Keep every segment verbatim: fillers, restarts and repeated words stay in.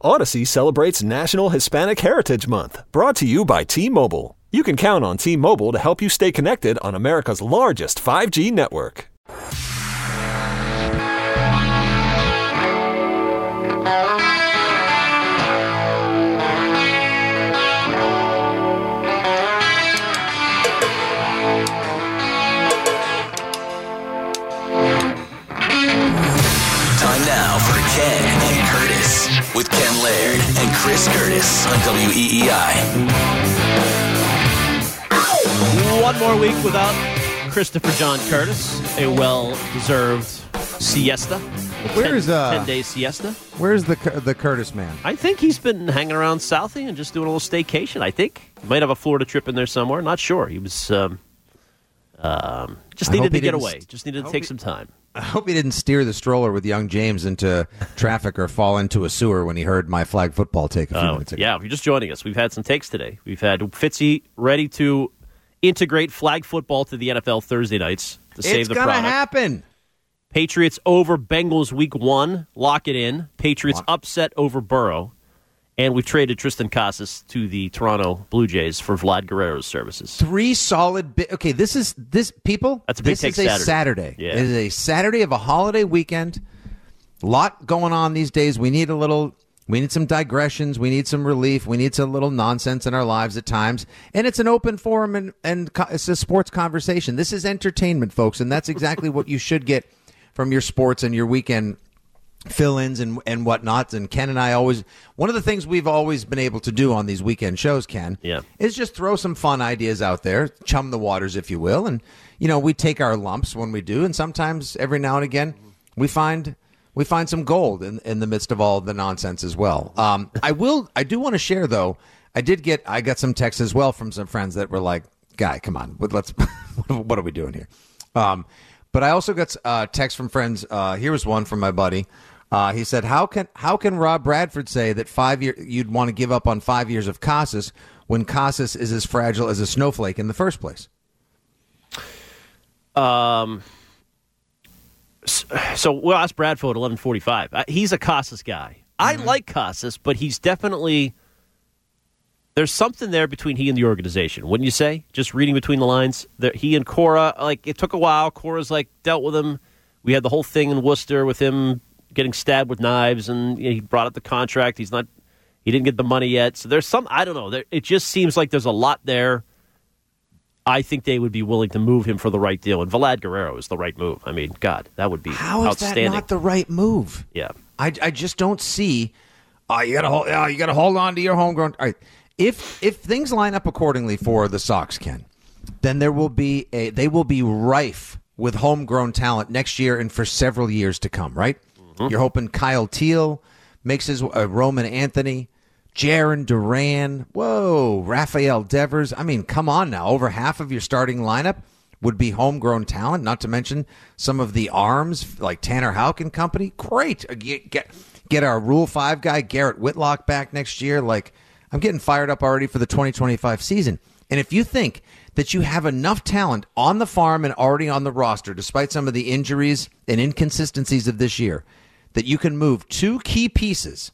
Odyssey celebrates National Hispanic Heritage Month, brought to you by T-Mobile. You can count on T-Mobile to help you stay connected on America's largest five G network. Time now for Ken and Curtis with Ken Laird and Chris Curtis on W E E I. One more week without Christopher John Curtis, a well-deserved siesta. Where is uh, ten-day siesta? Where's the the Curtis man? I think he's been hanging around Southie and just doing a little staycation, I think. He might have a Florida trip in there somewhere. Not sure. He was um, um, just I needed hope to he get didn't away. st- Just needed to hope take he- some time. I hope he didn't steer the stroller with young James into traffic or fall into a sewer when he heard my flag football take a few Uh, minutes ago. yeah, if you're just joining us, we've had some takes today. We've had Fitzy ready to integrate flag football to the N F L Thursday nights to save It's the gonna product. happen. Patriots over Bengals week one. Lock it in. Patriots Lock. upset over Burrow. And we've traded Tristan Casas to the Toronto Blue Jays for Vlad Guerrero's services. Three solid. Bi- okay, this is this people. That's a big this take is a Saturday. Saturday. Yeah. It is a Saturday of a holiday weekend. A lot going on these days. We need a little. We need some digressions. We need some relief. We need some little nonsense in our lives at times. And it's an open forum and and co- it's a sports conversation. This is entertainment, folks, and that's exactly what you should get from your sports and your weekend fill-ins and and whatnot. And Ken and I always, one of the things we've always been able to do on these weekend shows, Ken, Yeah. is just throw some fun ideas out there, chum the waters, if you will. And, you know, we take our lumps when we do. And sometimes every now and again, we find we find some gold in, in the midst of all the nonsense as well. Um, I will, I do want to share, though, I did get, I got some texts as well from some friends that were like, guy, come on, let's, what are we doing here? Um, but I also got uh, texts from friends. Uh, here was one from my buddy. Uh, he said, "How can how can Rob Bradford say that five year you'd want to give up on five years of Casas when Casas is as fragile as a snowflake in the first place?" Um. So we'll ask Bradford at eleven forty-five. He's a Casas guy. I Mm-hmm. like Casas, but he's definitely there's something there between he and the organization, wouldn't you say? Just reading between the lines, there, he and Cora, like it took a while. Cora's like dealt with him. We had the whole thing in Worcester with him getting stabbed with knives, and you know, he brought up the contract. He's not, he didn't get the money yet. So there's some, I don't know. There, it just seems like there's a lot there. I think they would be willing to move him for the right deal, and Vlad Guerrero is the right move. I mean, God, that would be How is outstanding. that not the right move? Yeah. I, I just don't see. Oh, you gotta hold. Oh, you gotta hold on to your homegrown. All right. If if things line up accordingly for the Sox, Ken, then there will be a. They will be rife with homegrown talent next year and for several years to come. Right. Mm-hmm. You're hoping Kyle Teal makes his uh, Roman Anthony, Jaron Duran. Whoa, Rafael Devers. I mean, come on now. Over half of your starting lineup would be homegrown talent. Not to mention some of the arms like Tanner Houck and company. Great. Get, get get our Rule Five guy Garrett Whitlock back next year. Like, I'm getting fired up already for the twenty twenty-five season. And if you think that you have enough talent on the farm and already on the roster, despite some of the injuries and inconsistencies of this year, that you can move two key pieces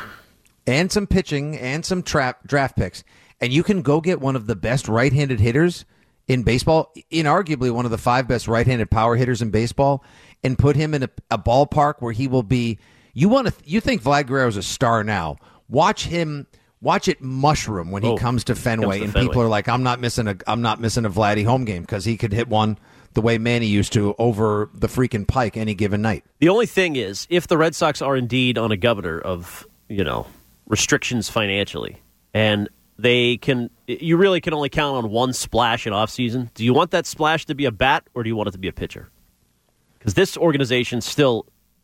and some pitching and some trap, draft picks, and you can go get one of the best right-handed hitters in baseball, inarguably one of the five best right-handed power hitters in baseball, and put him in a, a ballpark where he will be. You want to? You think Vlad Guerrero's a star now? Watch him. Watch it mushroom when he Oh, comes to Fenway, comes to and Fenway. people are like, "I'm not missing a. I'm not missing a Vladdy home game because he could hit one the way Manny used to over the freaking pike any given night." The only thing is, if the Red Sox are indeed on a governor of, you know, restrictions financially, and they can, you really can only count on one splash in offseason. Do you want that splash to be a bat, or do you want it to be a pitcher? Because this organization still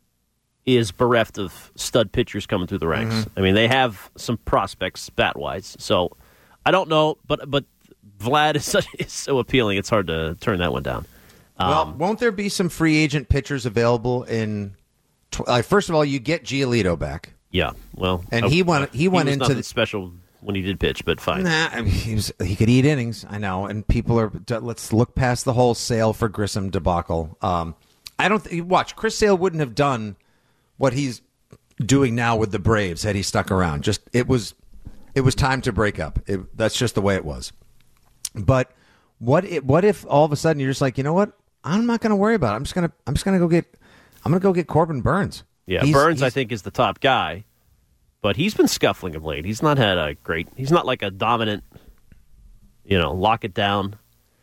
is bereft of stud pitchers coming through the ranks. Mm-hmm. I mean, they have some prospects bat-wise. So I don't know, but but Vlad is, such, is so appealing, it's hard to turn that one down. Well, Um, won't there be some free agent pitchers available in? Tw- uh, first of all, you get Giolito back. Yeah, well, And he went- he went was into nothing the- special when he did pitch, but fine. Nah, I mean, he, was, he could eat innings. I know, and people are. Let's look past the whole Sale for Grissom debacle. Um, I don't th- watch. Chris Sale wouldn't have done what he's doing now with the Braves had he stuck around. Just it was it was time to break up. It, that's just the way it was. But what if, what if all of a sudden you're just like, you know what? I'm not going to worry about it. I'm just going to I'm just going to go get I'm going to go get Corbin Burns. Yeah, He's- Burns he's- I think is the top guy, but he's been scuffling of late. He's not had a great. He's not like a dominant. You know, lock it down.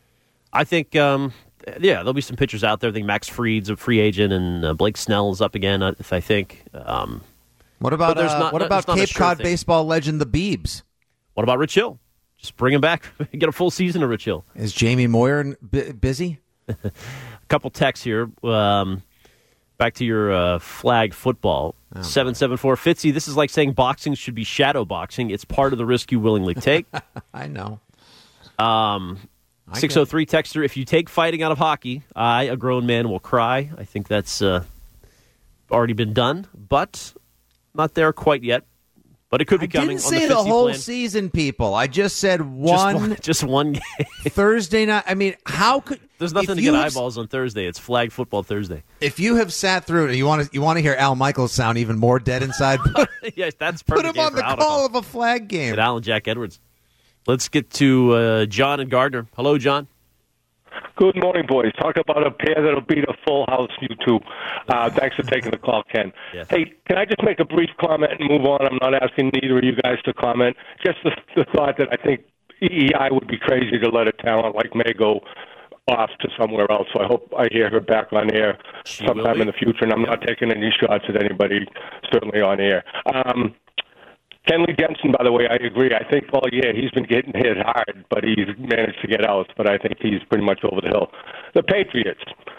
I think. Um, yeah, there'll be some pitchers out there. I think Max Fried's a free agent, and uh, Blake Snell is up again. I, I think. Um, What about But there's uh, not- what there's about not a Cape sure Cod thing. baseball legend the Beebs? what about Rich Hill? Just bring him back. Get a full season of Rich Hill. Is Jamie Moyer b- busy? A couple texts here. Um, back to your uh, flag football. seven seven four Fitzy, this is like saying boxing should be shadow boxing. It's part of the risk you willingly take. I know. Um, I six oh three texter, if you take fighting out of hockey, I, a grown man, will cry. I think that's uh, already been done, but not there quite yet. But it could be I coming didn't on say the, the Fitzy whole plan. season, people. I just said Just one, one, just one game. Thursday night. I mean, how could There's nothing if to you get have- eyeballs on Thursday. It's Flag Football Thursday. If you have sat through it, you want to you want to hear Al Michaels sound even more dead inside. Put, yes, that's put perfect him game on for the Al to call call. of a flag game. And Alan Jack Edwards. Let's get to uh, John and Gardner. Hello, John. Good morning, boys. Talk about a pair that'll beat a full house, you two. Uh, thanks for taking the call, Ken. Yes. Hey, can I just make a brief comment and move on? I'm not asking either of you guys to comment. Just the, the thought that I think E E I would be crazy to let a talent like May go off to somewhere else. So I hope I hear her back on air She will sometime be. in the future, and I'm not taking any shots at anybody, certainly on air. Um, Kenley Jensen, by the way, I agree. I think all year he's been getting hit hard, but he's managed to get out. But I think he's pretty much over the hill. The Patriots.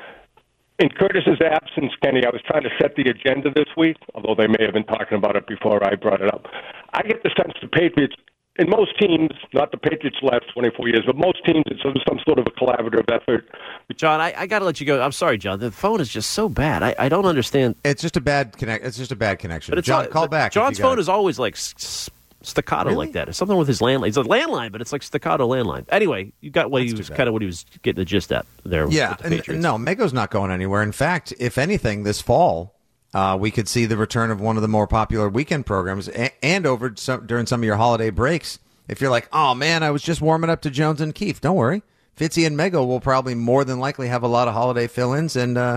In Curtis's absence, Kenny, I was trying to set the agenda this week, although they may have been talking about it before I brought it up. I get the sense the Patriots, in most teams, not the Patriots last twenty-four years, but most teams, it's some, some sort of a collaborative effort. John, I, I got to let you go. I'm sorry, John. The phone is just so bad. I, I don't understand. It's just a bad connect. It's just a bad connection. But it's John, all- call but back. if John's you got phone it. is always like s- s- staccato Really? like that. It's something with his landline. It's a landline, but it's like staccato landline. Anyway, you got what That's he too was bad. kind of what he was getting the gist at there. Yeah, with the and, Patriots. no, Mego's not going anywhere. In fact, if anything, this fall uh, we could see the return of one of the more popular weekend programs, and, and over some, during some of your holiday breaks. If you're like, oh man, I was just warming up to Jones and Keefe, don't worry. Fitzy and Mego will probably more than likely have a lot of holiday fill-ins and uh,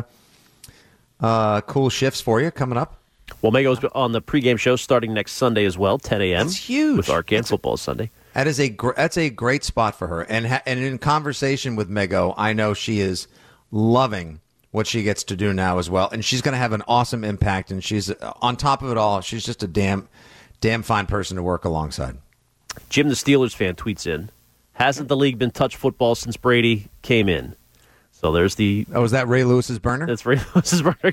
uh, cool shifts for you coming up. Well, Mego's on the pregame show starting next Sunday as well, ten a.m. That's huge. with Arkansas football Sunday. That is a gr- that's a great spot for her. And ha- and in conversation with Mego, I know she is loving what she gets to do now as well. And she's going to have an awesome impact. And she's uh, on top of it all. She's just a damn, damn fine person to work alongside. Jim, the Steelers fan, tweets in, hasn't the league been touch football since Brady came in? So there's the Oh, is that Ray Lewis's burner? that's Ray Lewis's burner.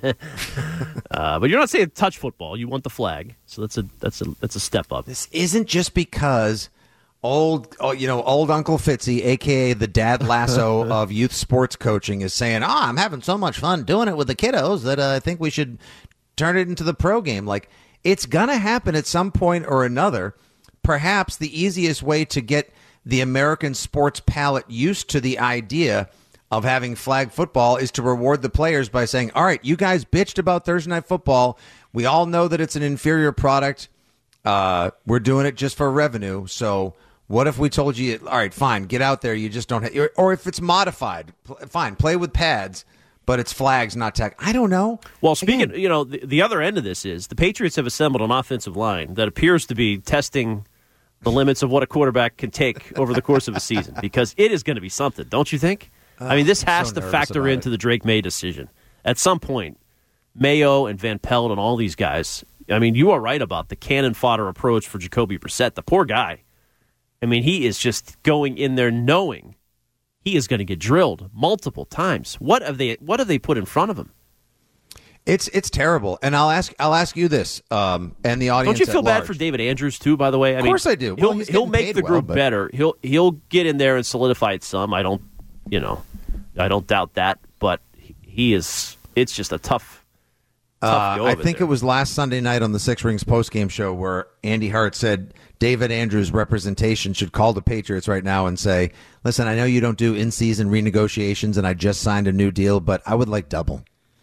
uh, but you're not saying touch football. You want the flag. So that's a that's a that's a step up. This isn't just because old, oh, you know, old Uncle Fitzy, a k a the Dad Lasso of youth sports coaching, is saying, "Oh, I'm having so much fun doing it with the kiddos that uh, I think we should turn it into the pro game." Like, it's gonna happen at some point or another. Perhaps the easiest way to get the American sports palate used to the idea of having flag football is to reward the players by saying, all right, you guys bitched about Thursday Night Football. We all know that it's an inferior product. Uh, we're doing it just for revenue. So what if we told you, all right, fine, get out there. You just don't have, or if it's modified, pl- fine, play with pads, but it's flags, not tech. I don't know. Well, speaking, Again, you know, the, the other end of this is the Patriots have assembled an offensive line that appears to be testing the limits of what a quarterback can take over the course of a season, because it is going to be something, don't you think? I mean, this I'm has so to nervous factor about into it. the Drake May decision. At some point, Mayo and Van Pelt and all these guys, I mean, you are right about the cannon fodder approach for Jacoby Brissett. The poor guy. I mean, he is just going in there knowing he is going to get drilled multiple times. What have they what have they put in front of him? It's it's terrible, and I'll ask I'll ask you this, um, and the audience. Don't you feel at bad large. for David Andrews too? By the way, I Of mean, course I do. He'll Well, he's he'll getting make paid the well, group but- better. He'll he'll get in there and solidify it some. I don't, you know, I don't doubt that. But he- he is. It's just a tough. tough Uh, go I of it think there. it was last Sunday night on the Six Rings postgame show where Andy Hart said David Andrews' representation should call the Patriots right now and say, "Listen, I know you don't do in-season renegotiations, and I just signed a new deal, but I would like double."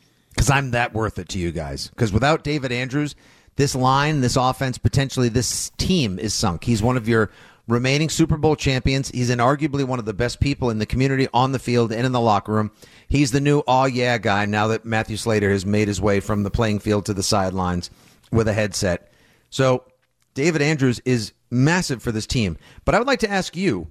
because I'm that worth it to you guys. Because without David Andrews, this line, this offense, potentially this team is sunk. He's one of your remaining Super Bowl champions. He's inarguably one of the best people in the community, on the field and in the locker room. He's the new aw yeah guy now that Matthew Slater has made his way from the playing field to the sidelines with a headset. So David Andrews is massive for this team. But I would like to ask you,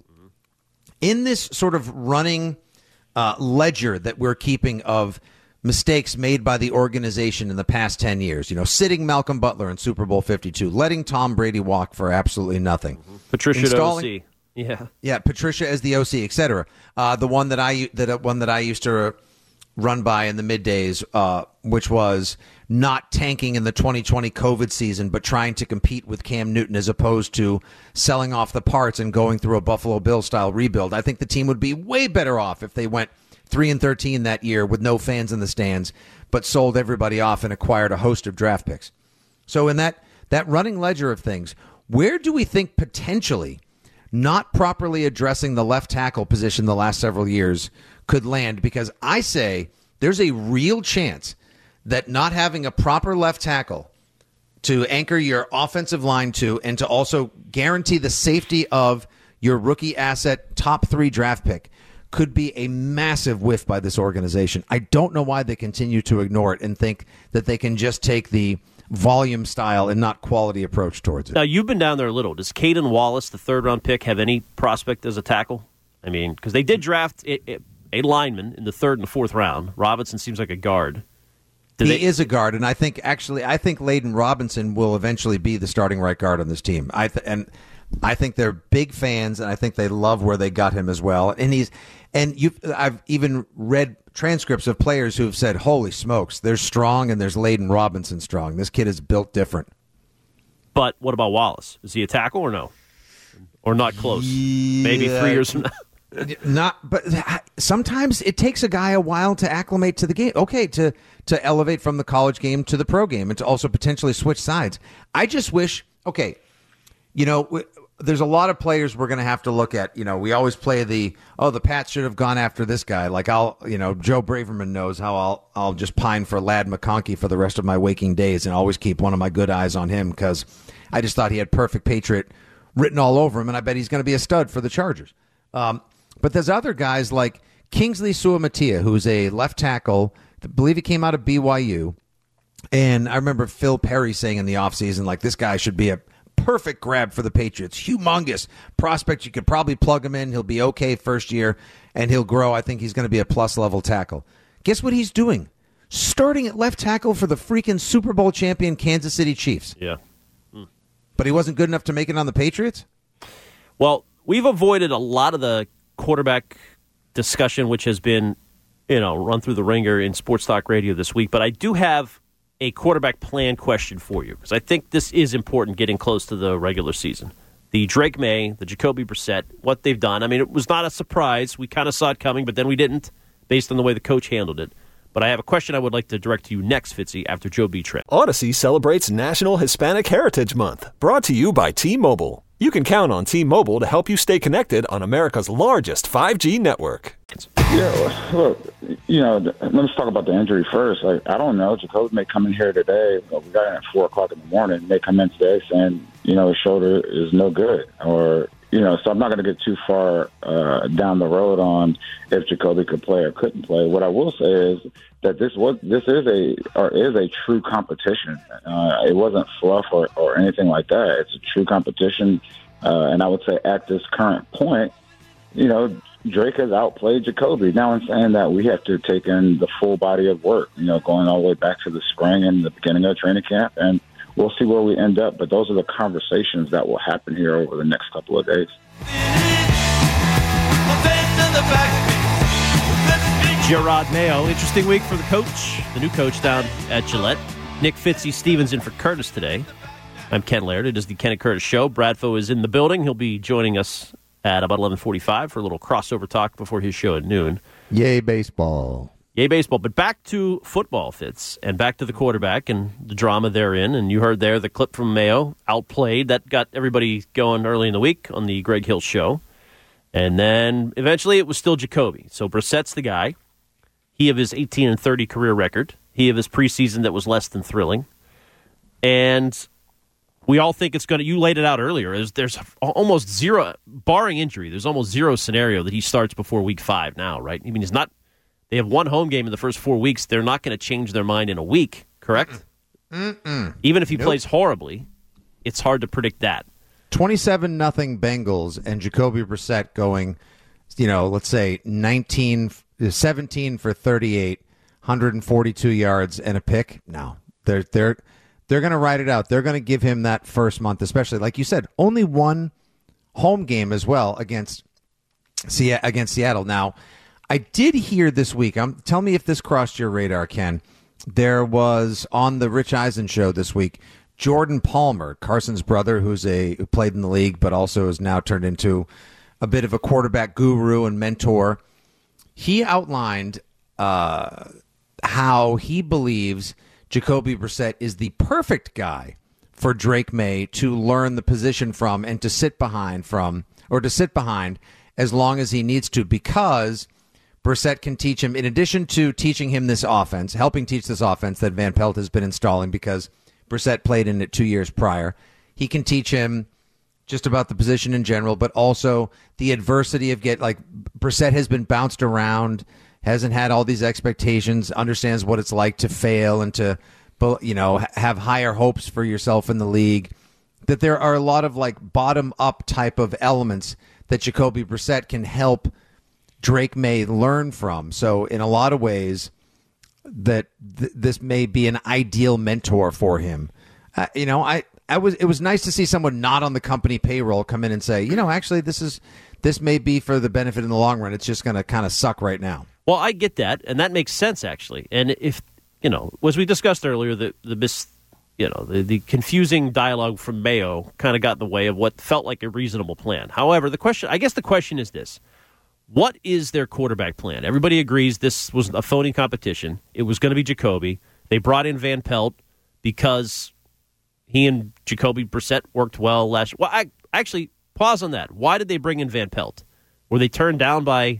in this sort of running uh, ledger that we're keeping of mistakes made by the organization in the past ten years, you know, sitting Malcolm Butler in Super Bowl fifty-two, letting Tom Brady walk for absolutely nothing. Mm-hmm. Patricia Installing, O C. Yeah. Yeah, Patricia as the O C, et cetera. Uh, the one that I that one that I used to run by in the middays, uh, which was not tanking in the twenty twenty COVID season, but trying to compete with Cam Newton as opposed to selling off the parts and going through a Buffalo Bill style rebuild. I think the team would be way better off if they went three and thirteen that year with no fans in the stands, but sold everybody off and acquired a host of draft picks. So in that that running ledger of things, where do we think potentially not properly addressing the left tackle position the last several years could land? Because I say there's a real chance that not having a proper left tackle to anchor your offensive line to and to also guarantee the safety of your rookie asset top three draft pick could be a massive whiff by this organization. I don't know why they continue to ignore it and think that they can just take the volume style and not quality approach towards it. Now, you've been down there a little. Does Caden Wallace, the third-round pick, have any prospect as a tackle? I mean, because they did draft a, a lineman in the third and fourth round. Robinson seems like a guard. Did he they, is a guard, and I think actually, I think Layden Robinson will eventually be the starting right guard on this team. I th- and I think they're big fans, and I think they love where they got him as well. And he's and you, I've even read transcripts of players who have said, "Holy smokes, they're strong, and there's Layden Robinson strong. This kid is built different." But what about Wallace? Is he a tackle or no, or not close? Yeah. Maybe three years from now. Not, but sometimes it takes a guy a while to acclimate to the game. Okay, to to elevate from the college game to the pro game, and to also potentially switch sides. I just wish. Okay, you know, w- there's a lot of players we're going to have to look at. You know, we always play the oh, the Pats should have gone after this guy. Like I'll, you know, Joe Braverman knows how I'll I'll just pine for Ladd McConkey for the rest of my waking days, and always keep one of my good eyes on him because I just thought he had perfect Patriot written all over him, and I bet he's going to be a stud for the Chargers. Um, But there's other guys like Kingsley Suamatia, who's a left tackle. I believe he came out of B Y U. And I remember Phil Perry saying in the offseason, like, this guy should be a perfect grab for the Patriots. Humongous prospect. You could probably plug him in. He'll be okay first year, and he'll grow. I think he's going to be a plus-level tackle. Guess what he's doing? Starting at left tackle for the freaking Super Bowl champion Kansas City Chiefs. Yeah. Hmm. But he wasn't good enough to make it on the Patriots? Well, we've avoided a lot of the quarterback discussion, which has been, you know, run through the ringer in Sports Talk Radio this week. But I do have a quarterback plan question for you, because I think this is important getting close to the regular season. The Drake May, the Jacoby Brissett, what they've done. I mean, it was not a surprise. We kind of saw it coming, but then we didn't, based on the way the coach handled it. But I have a question I would like to direct to you next, Fitzy, after Joe B. Trent. Odyssey celebrates National Hispanic Heritage Month, brought to you by T-Mobile. You can count on T-Mobile to help you stay connected on America's largest five G network. Yeah, look, you know, let's talk about the injury first. Like, I don't know. Jacoby may come in here today. We got in at four o'clock in the morning. They come in today saying, you know, his shoulder is no good. Or, you know, so I'm not going to get too far uh, down the road on if Jacoby could play or couldn't play. What I will say is that this was this is a or is a true competition. Uh, it wasn't fluff or, or anything like that. It's a true competition. Uh, and I would say at this current point, you know, Drake has outplayed Jacoby. Now I'm saying that we have to take in the full body of work, you know, going all the way back to the spring and the beginning of training camp, and we'll see where we end up. But those are the conversations that will happen here over the next couple of days. Gerard Mayo, interesting week for the coach, the new coach down at Gillette. Nick Fitzy Stevens in for Curtis today. I'm Ken Laird. It is the Ken and Curtis Show. Bradfo is in the building. He'll be joining us at about eleven forty-five for a little crossover talk before his show at noon. Yay, baseball. Yay, baseball. But back to football, Fitz, and back to the quarterback and the drama therein. And you heard there the clip from Mayo, outplayed. That got everybody going early in the week on the Greg Hill Show. And then eventually it was still Jacoby. So Brissett's the guy. He of his eighteen and thirty career record he of his preseason that was less than thrilling. And we all think it's going to, you laid it out earlier, is there's almost zero, barring injury, there's almost zero scenario that he starts before week five now, right? I mean, he's not, they have one home game in the first four weeks. They're not going to change their mind in a week, correct? Mm-mm. Even if he Nope. plays horribly, it's hard to predict that. twenty-seven nothing Bengals and Jacoby Brissett going, you know, let's say nineteen, seventeen for thirty-eight, one hundred forty-two yards and a pick. No, they're they're they're going to ride it out. They're going to give him that first month, especially like you said, only one home game as well against Se- against Seattle. Now, I did hear this week. Um, tell me if this crossed your radar, Ken. There was on the Rich Eisen show this week, Jordan Palmer, Carson's brother, who's a who played in the league, but also has now turned into a bit of a quarterback guru and mentor. He outlined uh, how he believes Jacoby Brissett is the perfect guy for Drake May to learn the position from and to sit behind from, or to sit behind as long as he needs to, because Brissett can teach him, in addition to teaching him this offense, helping teach this offense that Van Pelt has been installing because Brissett played in it two years prior. He can teach him just about the position in general, but also the adversity of get like Brissett has been bounced around, hasn't had all these expectations, understands what it's like to fail and to, you know, have higher hopes for yourself in the league. That there are a lot of like bottom up type of elements that Jacoby Brissett can help Drake May learn from. So in a lot of ways, that th- this may be an ideal mentor for him. Uh, you know, I, I was it was nice to see someone not on the company payroll come in and say, you know, actually this is this may be for the benefit in the long run. It's just going to kind of suck right now. Well, I get that, and that makes sense actually. And if you know, as we discussed earlier, the the mis, you know, the, the confusing dialogue from Mayo kind of got in the way of what felt like a reasonable plan. However, the question, I guess, the question is this. What is their quarterback plan? Everybody agrees this was a phony competition. It was going to be Jacoby. They brought in Van Pelt because he and Jacoby Brissett worked well last year. Well, I actually, pause on that. Why did they bring in Van Pelt? Were they turned down by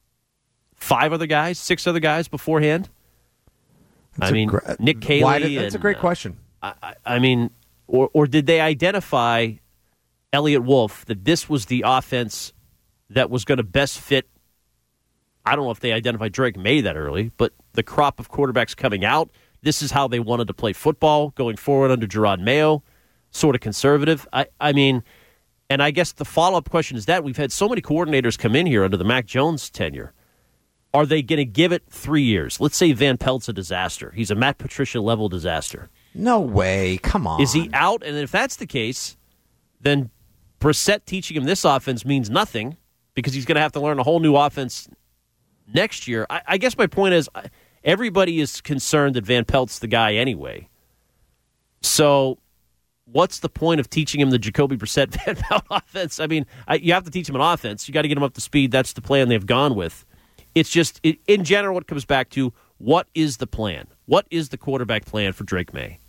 five other guys, six other guys beforehand? That's I mean, gra- Nick Caley. Why did, that's and, a great uh, question. I, I, I mean, or, or did they identify Elliott Wolf that this was the offense that was going to best fit? I don't know if they identified Drake May that early, but the crop of quarterbacks coming out, this is how they wanted to play football going forward under Gerard Mayo, sort of conservative. I, I mean, and I guess the follow-up question is that we've had so many coordinators come in here under the Mac Jones tenure. Are they going to give it three years? Let's say Van Pelt's a disaster. He's a Matt Patricia-level disaster. No way. Come on. Is he out? And if that's the case, then Brissett teaching him this offense means nothing because he's going to have to learn a whole new offense next year. I, I guess my point is everybody is concerned that Van Pelt's the guy anyway. So what's the point of teaching him the Jacoby Brissett Van Pelt offense? I mean, I, you have to teach him an offense. You got to get him up to speed. That's the plan they've gone with. It's just, it, in general, it comes back to what is the plan? What is the quarterback plan for Drake May?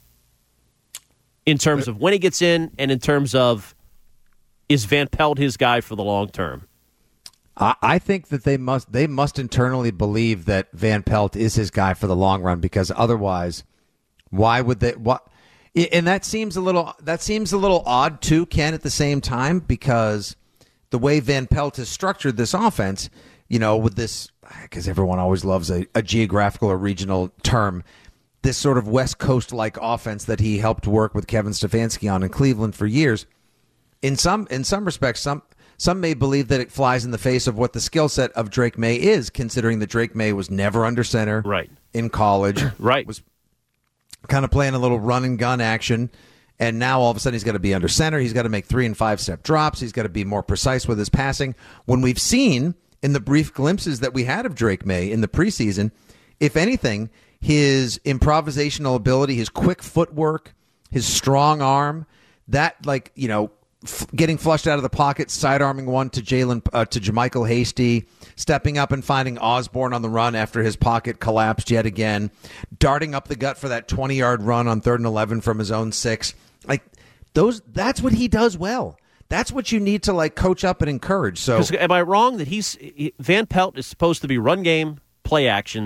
In terms of when he gets in and in terms of is Van Pelt his guy for the long term? I think that they must they must internally believe that Van Pelt is his guy for the long run, because otherwise, why would they? What? And that seems a little that seems a little odd too, Ken. At the same time, because the way Van Pelt has structured this offense, you know, with this, because everyone always loves a, a geographical or regional term, this sort of West Coast like offense that he helped work with Kevin Stefanski on in Cleveland for years. In some in some respects, some. Some may believe that it flies in the face of what the skill set of Drake May is, considering that Drake May was never under center right. in college. Right. Was kind of playing a little run and gun action. And now all of a sudden he's got to be under center. He's got to make three and five step drops. He's got to be more precise with his passing. When we've seen in the brief glimpses that we had of Drake May in the preseason, if anything, his improvisational ability, his quick footwork, his strong arm, that, like, you know, F- getting flushed out of the pocket, side-arming one to Jalen uh, to JaMychal Hasty, stepping up and finding Osborne on the run after his pocket collapsed yet again, darting up the gut for that twenty-yard run on third and eleven from his own six. Like those, that's what he does well. That's what you need to like coach up and encourage. So, am I wrong that he's he, Van Pelt is supposed to be run game, play action,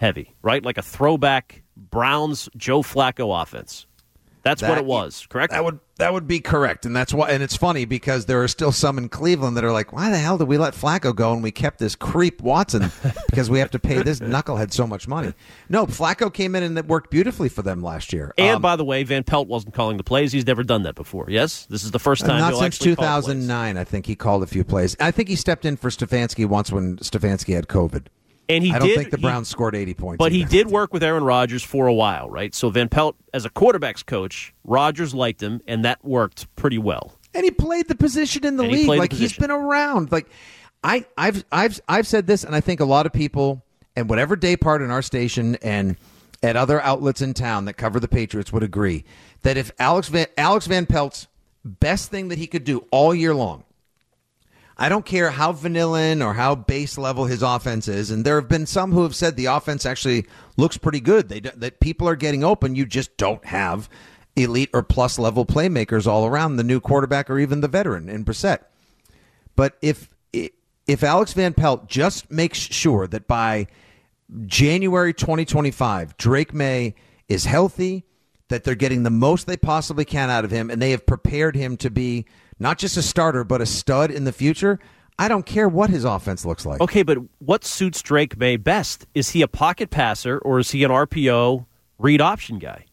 heavy, right? Like a throwback Browns Joe Flacco offense. That's That- what it was, correct? That would that would be correct, and that's why. And it's funny because there are still some in Cleveland that are like, "Why the hell did we let Flacco go and we kept this creep Watson because we have to pay this knucklehead so much money?" No, Flacco came in and it worked beautifully for them last year. And Um, by the way, Van Pelt wasn't calling the plays. He's never done that before. Yes, this is the first time. not he'll since actually two call plays. thousand nine. I think he called a few plays. I think he stepped in for Stefanski once when Stefanski had COVID. And he I don't did, think the he- Browns scored eighty points. But he either. did work with Aaron Rodgers for a while, right? So Van Pelt, as a quarterback's coach, Rodgers liked him, and that worked pretty well. And he played the position in the And he league. played the Like he's position. been around. Like I, I've, I've, I've said this, and I think a lot of people, and whatever day part in our station and at other outlets in town that cover the Patriots would agree that if Alex Van, Alex Van Pelt's best thing that he could do all year long, I don't care how vanilla or how base level his offense is, and there have been some who have said the offense actually looks pretty good. They that people are getting open. You just don't have elite or plus level playmakers all around the new quarterback or even the veteran in Brissett. But if if Alex Van Pelt just makes sure that by January twenty twenty-five, Drake May is healthy, that they're getting the most they possibly can out of him, and they have prepared him to be not just a starter, but a stud in the future, I don't care what his offense looks like. Okay, but what suits Drake May best? Is he a pocket passer, or is he an R P O read option guy?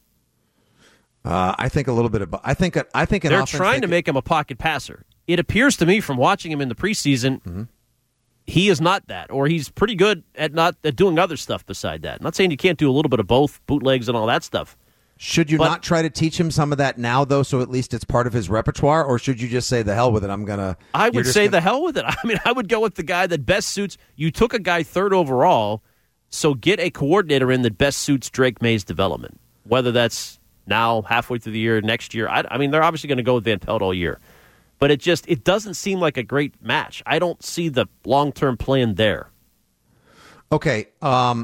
Uh, I think a little bit of. I think. I think an They're offense trying that to make him a pocket passer. It appears to me from watching him in the preseason, Mm-hmm. he is not that, or he's pretty good at not at doing other stuff beside that. I'm not saying you can't do a little bit of both, bootlegs and all that stuff. Should you But- not try to teach him some of that now, though, so at least it's part of his repertoire, or should you just say the hell with it? I'm gonna. I you're would just say gonna- the hell with it. I mean, I would go with the guy that best suits. You took a guy third overall, so get a coordinator in that best suits Drake May's development. Whether that's now, halfway through the year, next year. I, I mean, they're obviously going to go with Van Pelt all year, but it just it doesn't seem like a great match. I don't see the long term plan there. Okay. Um,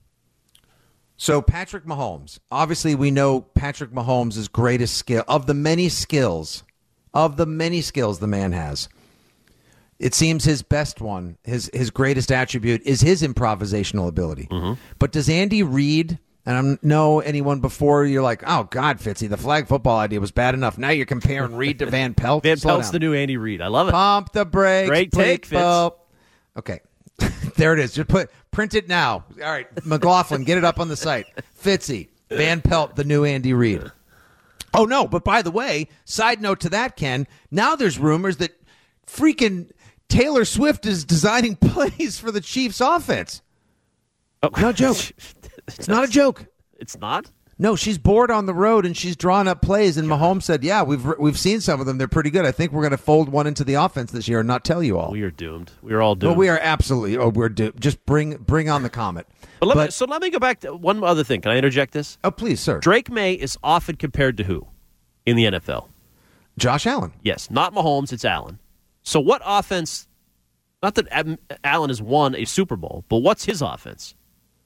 so Patrick Mahomes. Obviously, we know Patrick Mahomes' greatest skill of the many skills of the many skills the man has. It seems his best one, his his greatest attribute, is his improvisational ability. But does Andy Reid? And I don't know anyone before you're like, oh, God, Fitzy, the flag football idea was bad enough. Now you're comparing Reid to Van Pelt. Van Slow Pelt's down. the new Andy Reid. I love it. Pump the brakes. Great take, Fitz. people. Okay. There it is. Just put print it now. All right, McLaughlin, get it up on the site. Fitzy, Van Pelt, the new Andy Reid. Oh, no, but by the way, side note to that, Ken, now there's rumors that freaking Taylor Swift is designing plays for the Chiefs offense. Oh. No joke. It's not a joke. It's not? No, she's bored on the road and she's drawn up plays. And Mahomes said, "Yeah, we've we've seen some of them. They're pretty good. I think we're going to fold one into the offense this year and not tell you all." We are doomed. We are all doomed. Well, we are absolutely. Oh, we're do- just bring bring on the comet. But let me, But- so let me go back to one other thing. Can I interject this? Oh, please, sir. Drake May is often compared to who in the N F L? Josh Allen. Yes, not Mahomes, it's Allen. So what offense, not that Am- Allen has won a Super Bowl, but what's his offense?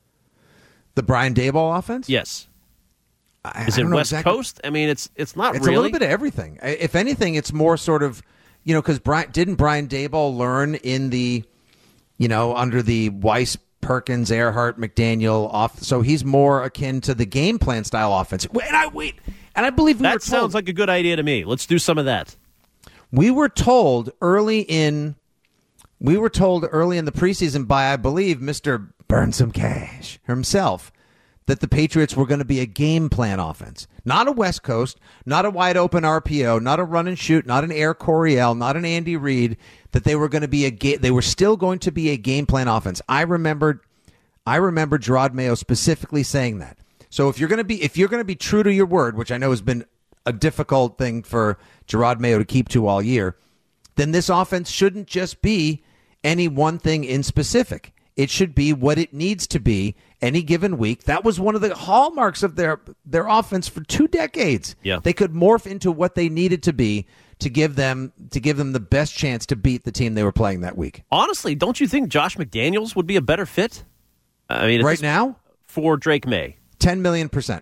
The Brian Daboll offense. Yes. I, Is I it don't know West exactly. Coast? I mean, it's it's not It's really. a little bit of everything. I- If anything, it's more sort of, you know, because Brian didn't Brian Daboll learn in the, you know, under the Weiss, Perkins, Earhart, McDaniel off. So he's more akin to the game plan style offense. And I wait, and I believe we were that told, sounds like a good idea to me. Let's do some of that. we were told early in, we were told early in the preseason by I believe Mister Burn Some Cash himself, that the Patriots were going to be a game plan offense. Not a West Coast, not a wide open R P O, not a run and shoot, not an Air Coryell, not an Andy Reid, that they were going to be a ga- they were still going to be a game plan offense. I remembered I remember Gerard Mayo specifically saying that. So if you're going to be if you're going to be true to your word, which I know has been a difficult thing for Gerard Mayo to keep to all year, then this offense shouldn't just be any one thing in specific. It should be what it needs to be any given week. That was one of the hallmarks of their their offense for two decades. Yeah. They could morph into what they needed to be to give them to give them the best chance to beat the team they were playing that week. Honestly, don't you think Josh McDaniels would be a better fit? I mean, Right it's- now, for Drake May. ten million percent.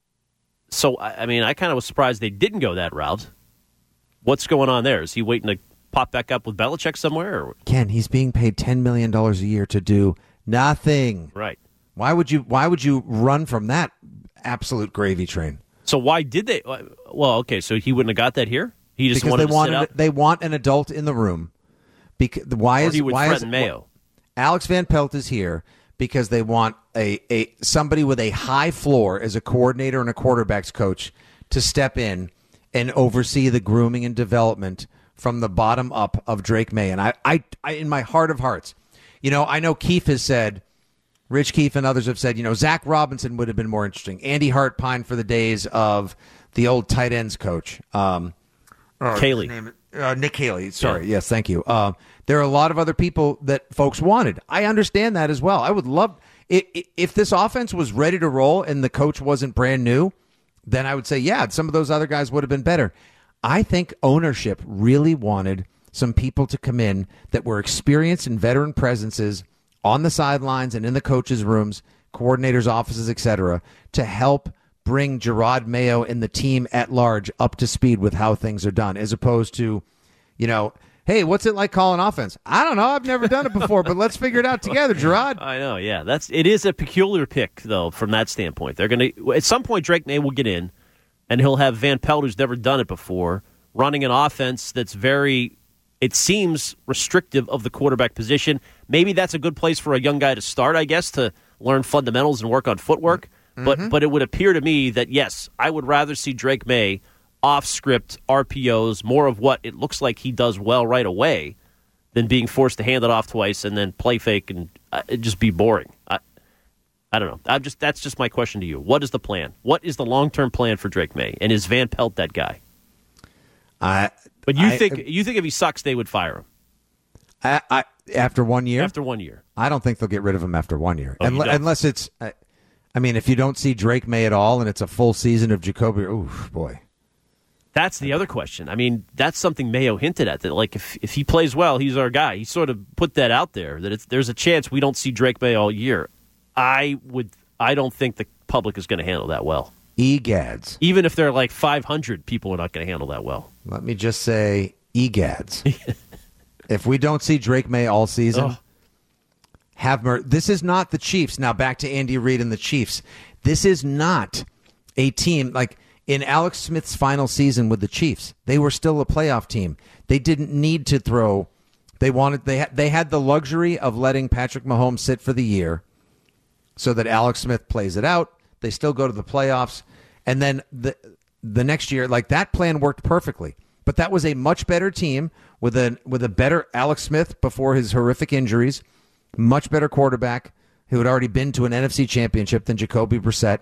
So I I mean, I kind of was surprised they didn't go that route. What's going on there? Is he waiting to pop back up with Belichick somewhere? Or? Ken, he's being paid ten million dollars a year to do nothing. Right. Why would you? Why would you run from that absolute gravy train? So why did they? Well, okay, so he wouldn't have got that here. He just because wanted they to want sit an, out? they want an adult in the room. Because why Or is he would why threaten is Mayo. Alex Van Pelt is here because they want a, a somebody with a high floor as a coordinator and a quarterbacks coach to step in and oversee the grooming and development from the bottom up of Drake May. And I, I, I in my heart of hearts, you know, I know Keefe has said, Rich Keefe and others have said, you know, Zach Robinson would have been more interesting. Andy Hart pined for the days of the old tight ends coach. Um, oh, Caley. name it, uh, Nick Caley. Sorry. Yeah. Yes, thank you. Uh, there are a lot of other people that folks wanted. I understand that as well. I would love if, if this offense was ready to roll and the coach wasn't brand new, then I would say, yeah, some of those other guys would have been better. I think ownership really wanted some people to come in that were experienced and veteran presences on the sidelines and in the coaches' rooms, coordinators' offices, et cetera, to help bring Gerard Mayo and the team at large up to speed with how things are done, as opposed to, you know, hey, what's it like calling offense? I don't know. I've never done it before, but let's figure it out together, Gerard. I know, yeah. That's it is a peculiar pick, though, from that standpoint. They're going to at some point Drake May will get in, and he'll have Van Pelt, who's never done it before, running an offense that's very, it seems, restrictive of the quarterback position. Maybe that's a good place for a young guy to start, I guess, to learn fundamentals and work on footwork. Mm-hmm. But but it would appear to me that, yes, I would rather see Drake May off-script R P Os, more of what it looks like he does well right away, than being forced to hand it off twice and then play fake and uh, it just be boring. I, I don't know. I'm just that's just my question to you. What is the plan? What is the long-term plan for Drake May? And is Van Pelt that guy? I. But you I, think you think if he sucks, they would fire him I, I, after one year? after one year? I don't think they'll get rid of him after one year, Oh, you Unle- don't? unless it's. I, I mean, if you don't see Drake May at all, and it's a full season of Jacoby, oof, boy. That's the other question. I mean, that's something Mayo hinted at, that like if if he plays well, he's our guy. He sort of put that out there, that it's, there's a chance we don't see Drake May all year. I would. I don't think the public is going to handle that well. Egads. Even if they're like five hundred, people are not going to handle that well. Let me just say, egads. If we don't see Drake May all season, Ugh. have mer- this is not the Chiefs. Now back to Andy Reid and the Chiefs. This is not a team like in Alex Smith's final season with the Chiefs. They were still a playoff team. They didn't need to throw. They wanted. They had. They had the luxury of letting Patrick Mahomes sit for the year, so that Alex Smith plays it out. They still go to the playoffs, and then the the next year, like that plan worked perfectly. But that was a much better team with a with a better Alex Smith before his horrific injuries, much better quarterback who had already been to an N F C championship than Jacoby Brissett,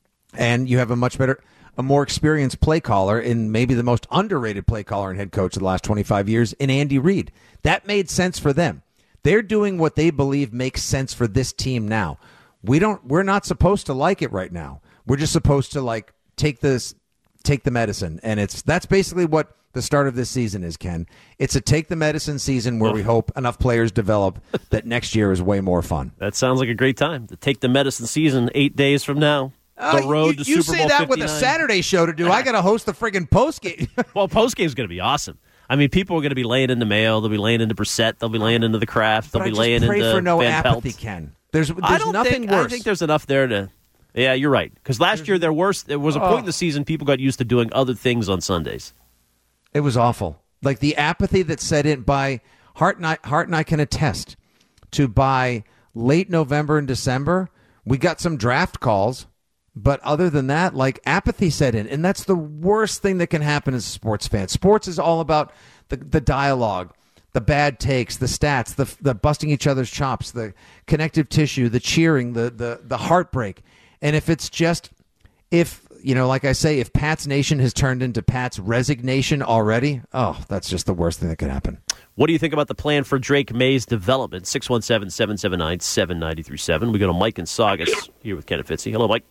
and you have a much better, a more experienced play caller in maybe the most underrated play caller and head coach of the last twenty-five years in Andy Reid. That made sense for them. They're doing what they believe makes sense for this team now. We don't. We're not supposed to like it right now. We're just supposed to like take this, take the medicine, and it's that's basically what the start of this season is, Ken. It's a take the medicine season where we hope enough players develop that next year is way more fun. That sounds like a great time to take the medicine season eight days from now. Uh, The road you, to you Super say Bowl that with a fifty-nine. Saturday show to do. I got to host the friggin' post game. Well, postgame is going to be awesome. I mean, people are going to be laying into Mayo. They'll be laying into Brissett. They'll be laying into the Kraft. They'll But I be just laying pray into for no Van apathy, Pelt. Ken. There's there's I don't nothing think, worse. I think there's enough there to. Yeah, you're right. Because last year there were there was a point in the season people got used to doing other things on Sundays. It was awful. Like the apathy that set in by Hart and I, Hart and I can attest to by late November and December, we got some draft calls, but other than that, like apathy set in. And that's the worst thing that can happen as a sports fan. Sports is all about the, the dialogue, the bad takes, the stats, the the busting each other's chops, the connective tissue, the cheering, the the the heartbreak. And if it's just if you know, like I say, if Pat's Nation has turned into Pat's resignation already, oh, that's just the worst thing that could happen. What do you think about the plan for Drake May's development? six one seven, seven seven nine, seven nine three seven. We go to Mike and Saugus here with Ken and Fitzy. Hello, Mike.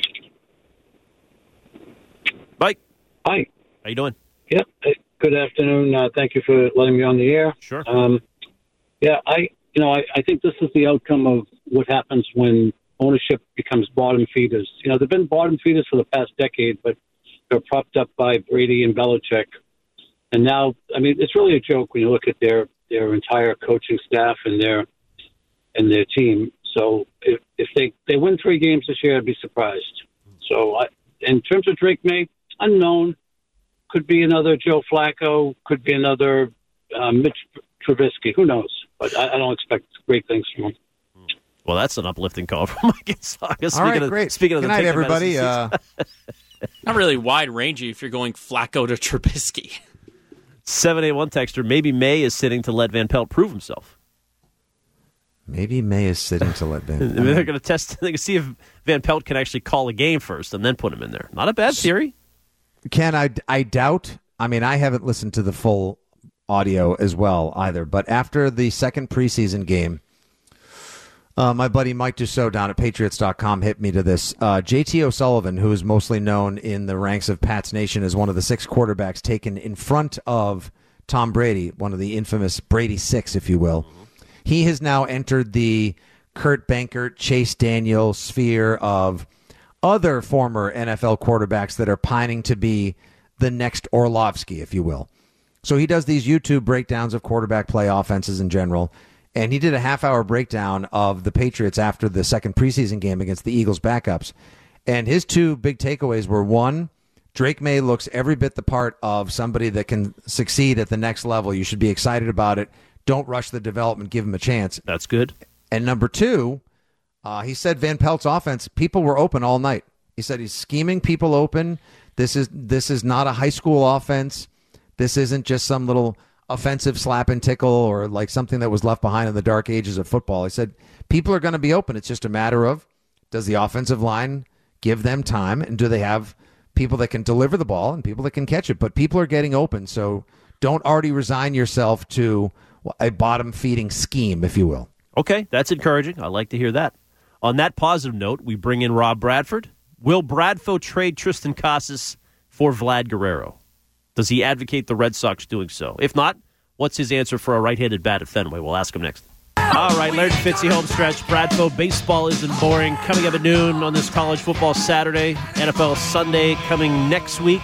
Mike. Hi. How you doing? Yeah. Good afternoon. Uh, thank you for letting me on the air. Sure. Um, yeah, I you know I, I think this is the outcome of what happens when ownership becomes bottom feeders. You know, they've been bottom feeders for the past decade, but they're propped up by Brady and Belichick. And now, I mean, it's really a joke when you look at their, their entire coaching staff and their and their team. So if, if they, they win three games this year, I'd be surprised. So I, in terms of Drake May, unknown. Could be another Joe Flacco. Could be another uh, Mitch Trubisky. Who knows? But I, I don't expect great things from him. Well, that's an uplifting call from Mike Gonzaga. All right, of, great. Speaking of Good the night, everybody. Uh, Not really wide rangey if you're going Flacco to Trubisky. seven eight one texter, maybe May is sitting to let Van Pelt prove himself. maybe May is sitting to let Van. Maybe they're going to test. They can see if Van Pelt can actually call a game first and then put him in there. Not a bad theory. Ken, I, I doubt. I mean, I haven't listened to the full audio as well either. But after the second preseason game, uh, my buddy Mike Dussault down at Patriots dot com hit me to this. Uh, J T O'Sullivan, who is mostly known in the ranks of Pats Nation as one of the six quarterbacks taken in front of Tom Brady, one of the infamous Brady Six, if you will. He has now entered the Kurt Benkert, Chase Daniel sphere of other former N F L quarterbacks that are pining to be the next Orlovsky, if you will. So he does these YouTube breakdowns of quarterback play, offenses in general, and he did a half-hour breakdown of the Patriots after the second preseason game against the Eagles backups. And his two big takeaways were, one, Drake May looks every bit the part of somebody that can succeed at the next level. You should be excited about it. Don't rush the development. Give him a chance. That's good. And number two, Uh, he said Van Pelt's offense, people were open all night. He said he's scheming people open. This is this is not a high school offense. This isn't just some little offensive slap and tickle or like something that was left behind in the dark ages of football. He said people are going to be open. It's just a matter of, does the offensive line give them time, and do they have people that can deliver the ball and people that can catch it? But people are getting open, so don't already resign yourself to a bottom-feeding scheme, if you will. Okay, that's encouraging. I like to hear that. On that positive note, we bring in Rob Bradford. Will Bradfo trade Tristan Casas for Vlad Guerrero? Does he advocate the Red Sox doing so? If not, what's his answer for a right-handed bat at Fenway? We'll ask him next. All right, Laird and Fitzy home stretch. Bradfo, baseball isn't boring. Coming up at noon on this college football Saturday. N F L Sunday coming next week.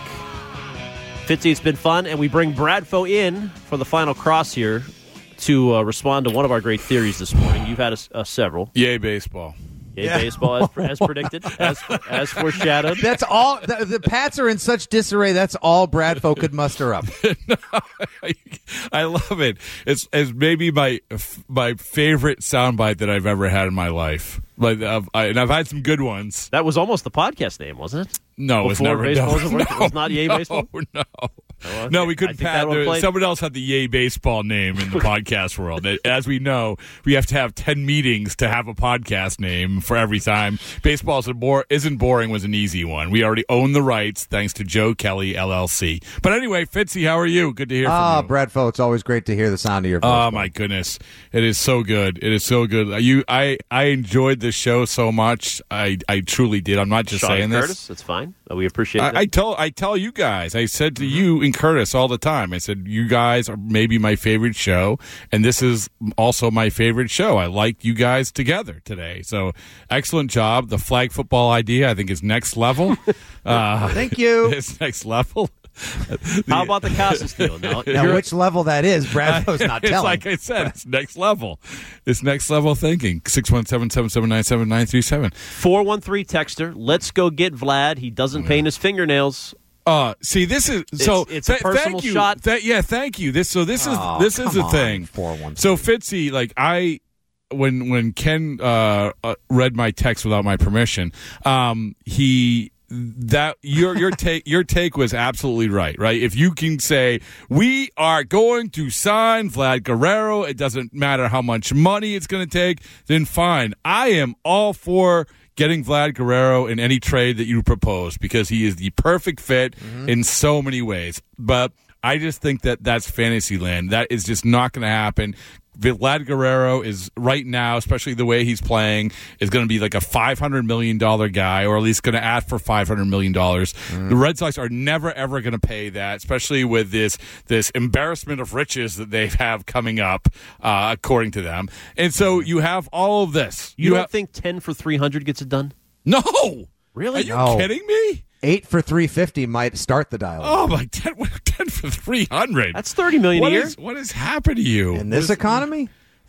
Fitzy, it's been fun. And we bring Bradfo in for the final cross here to uh, respond to one of our great theories this morning. You've had a, a several. Yay, baseball. Yay, yeah. baseball, as, as predicted, as, as foreshadowed. That's all. The, the Pats are in such disarray. That's all Bradfo could muster up. No, I, I love it. It's, it's maybe my my favorite soundbite that I've ever had in my life. Like, uh, I, and I've had some good ones. That was almost the podcast name, wasn't it? No, it was never. Baseball No, was, no, was not Yay no, Baseball? No, Oh, okay. no, we couldn't. Pat, there, someone else had the Yay Baseball name in the podcast world. As we know, we have to have ten meetings to have a podcast name for every time. Baseball isn't, bore, isn't boring was an easy one. We already own the rights thanks to Joe Kelly L L C. But anyway, Fitzy, how are you? Good to hear ah, from you. Ah, Bradfo, it's always great to hear the sound of your voice. Oh my goodness, it is so good. It is so good. You, I, I enjoyed this show so much. I, I truly did. I'm not just Sean saying and this. Curtis, that's fine. We appreciate it. I, I tell I tell you guys, I said to you and Curtis all the time, I said, you guys are maybe my favorite show, and this is also my favorite show. I like you guys together today. So excellent job. The flag football idea, I think, is next level. uh, Thank you. It's next level. The, How about the Casas deal? Now, now which level that is, Bradfo's not it's telling. Like I said, it's next level. It's next level thinking. six one seven, seven seven nine, seven nine three seven. four one three texter. Let's go get Vlad. He doesn't paint his fingernails. Uh, see, this is so. It's, it's a th- personal thank you. shot. Th- yeah, thank you. This so this is Oh, this is the on, thing. four one three. So Fitzy, like I, when when Ken uh, uh, read my text without my permission, um, he. That your your take your take was absolutely right, right? If you can say we are going to sign Vlad Guerrero, it doesn't matter how much money it's going to take, then fine. I am all for getting Vlad Guerrero in any trade that you propose because he is the perfect fit mm-hmm. in so many ways. But I just think that that's fantasy land. That is just not going to happen. Vlad Guerrero is right now, especially the way he's playing, is going to be like a five hundred million dollars guy, or at least going to ask for five hundred million dollars. Mm. The Red Sox are never, ever going to pay that, especially with this this embarrassment of riches that they have coming up, uh, according to them. And so you have all of this. You, you don't ha- think ten for three hundred gets it done? No. Really? Are you no. kidding me? Eight for three fifty might start the dialogue. Oh my! Ten, ten for three hundred. That's thirty million what a year. Is, what has happened to you in this what is, economy?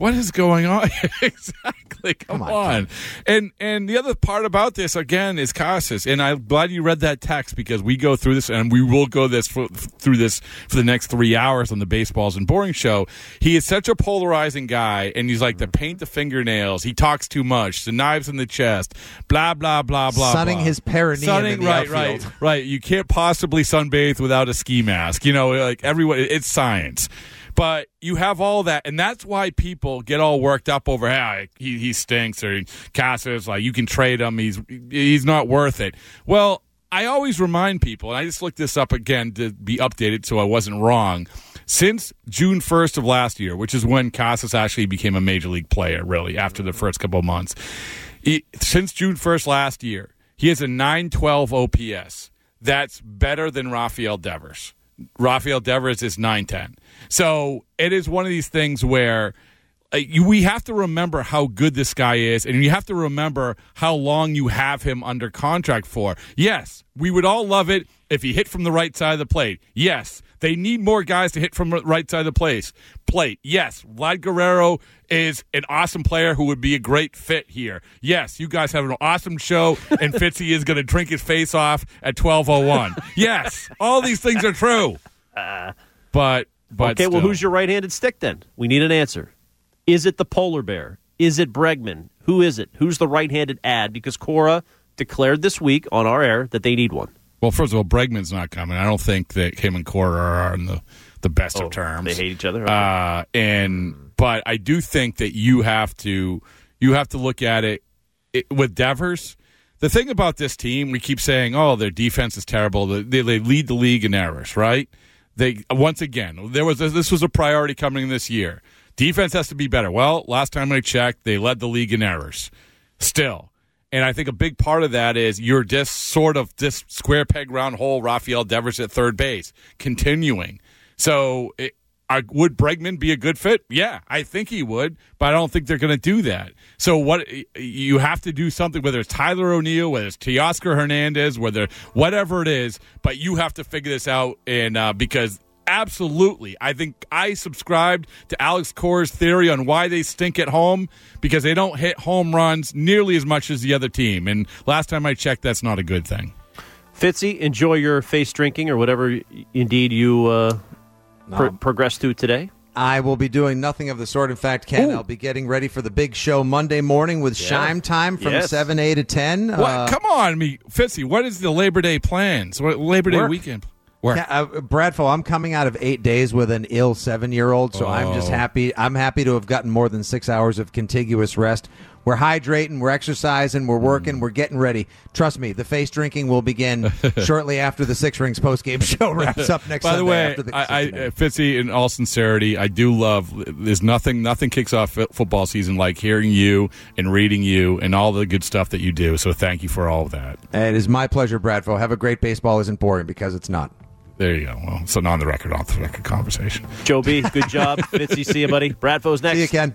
What is going on? Exactly. Come, Come on. on. And and the other part about this, again, is Casas. And I'm glad you read that text because we go through this, and we will go this for, through this for the next three hours on the Baseballs and Boring show. He is such a polarizing guy, and he's like the paint the fingernails. He talks too much. The knives in the chest. Blah, blah, blah, blah, Sunning blah. his perineum Sunning, in the right, outfield. right, right. You can't possibly sunbathe without a ski mask. You know, like everyone, it's science. But you have all that, and that's why people get all worked up over, hey, he, he stinks, or Casas, like, you can trade him, he's he's not worth it. Well, I always remind people, and I just looked this up again to be updated so I wasn't wrong, since June first of last year, which is when Casas actually became a major league player, really, after the first couple of months, he, since June first last year, he has a nine twelve O P S. That's better than Rafael Devers. Rafael Devers is nine ten. So it is one of these things where uh, you, we have to remember how good this guy is, and you have to remember how long you have him under contract for. Yes, we would all love it if he hit from the right side of the plate. Yes, they need more guys to hit from the right side of the place. Plate. Yes, Vlad Guerrero is an awesome player who would be a great fit here. Yes, you guys have an awesome show, and Fitzy is going to drink his face off at twelve oh one. Yes, all these things are true. Uh, but, but Okay, still. well, who's your right-handed stick then? We need an answer. Is it the polar bear? Is it Bregman? Who is it? Who's the right-handed ad? Because Cora declared this week on our air that they need one. Well, first of all, Bregman's not coming. I don't think that him and Cora are on the, the best oh, of terms. They hate each other. Okay. Uh, and but I do think that you have to you have to look at it, it with Devers. The thing about this team, we keep saying, "Oh, their defense is terrible. They, they lead the league in errors." Right? They once again, there was a, this was a priority coming this year. Defense has to be better. Well, last time I checked, they led the league in errors. Still. And I think a big part of that is you're just sort of this square peg round hole Rafael Devers at third base, continuing. So it, are, would Bregman be a good fit? Yeah, I think he would, but I don't think they're going to do that. So what you have to do something, whether it's Tyler O'Neill, whether it's Teoscar Hernandez, whether whatever it is, but you have to figure this out, and uh, because absolutely. I think I subscribed to Alex Cora's theory on why they stink at home, because they don't hit home runs nearly as much as the other team. And last time I checked, that's not a good thing. Fitzy, enjoy your face drinking or whatever indeed you uh, pro- No. progress to today. I will be doing nothing of the sort. In fact, Ken, Ooh. I'll be getting ready for the big show Monday morning with Yeah. Shime Time from Yes. seven A to ten. What? Uh, Come on, me, Fitzy. What is the Labor Day plans? What Labor Day Work. weekend? Work. Yeah, uh, Bradfo, I'm coming out of eight days with an ill seven-year-old, so I'm just Oh. happy. I'm happy to have gotten more than six hours of contiguous rest. We're hydrating, we're exercising, we're working, we're getting ready. Trust me, the face drinking will begin shortly after the Six Rings postgame show wraps up next By the Sunday way, after the I, I, Cincinnati. Fitzy, in all sincerity, I do love. There's nothing, nothing kicks off f- football season like hearing you and reading you and all the good stuff that you do. So thank you for all of that. It is my pleasure, Bradfo. Have a great baseball isn't boring, because it's not. There you go. Well, it's an on the record, off the record conversation. Joe B, good job. Fitzy, see you, buddy. Bradfo's next. See you, Ken.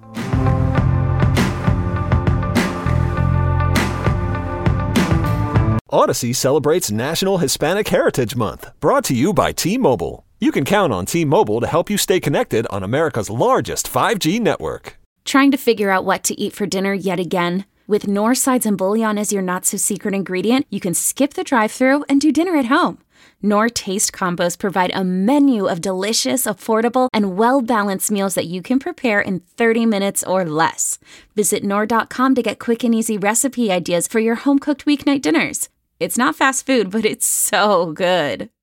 Odyssey celebrates National Hispanic Heritage Month, brought to you by T-Mobile. You can count on T-Mobile to help you stay connected on America's largest five G network. Trying to figure out what to eat for dinner yet again? With Knorr sides and bouillon as your not-so-secret ingredient, you can skip the drive-thru and do dinner at home. Knorr Taste Combos provide a menu of delicious, affordable, and well-balanced meals that you can prepare in thirty minutes or less. Visit Knorr dot com to get quick and easy recipe ideas for your home-cooked weeknight dinners. It's not fast food, but it's so good.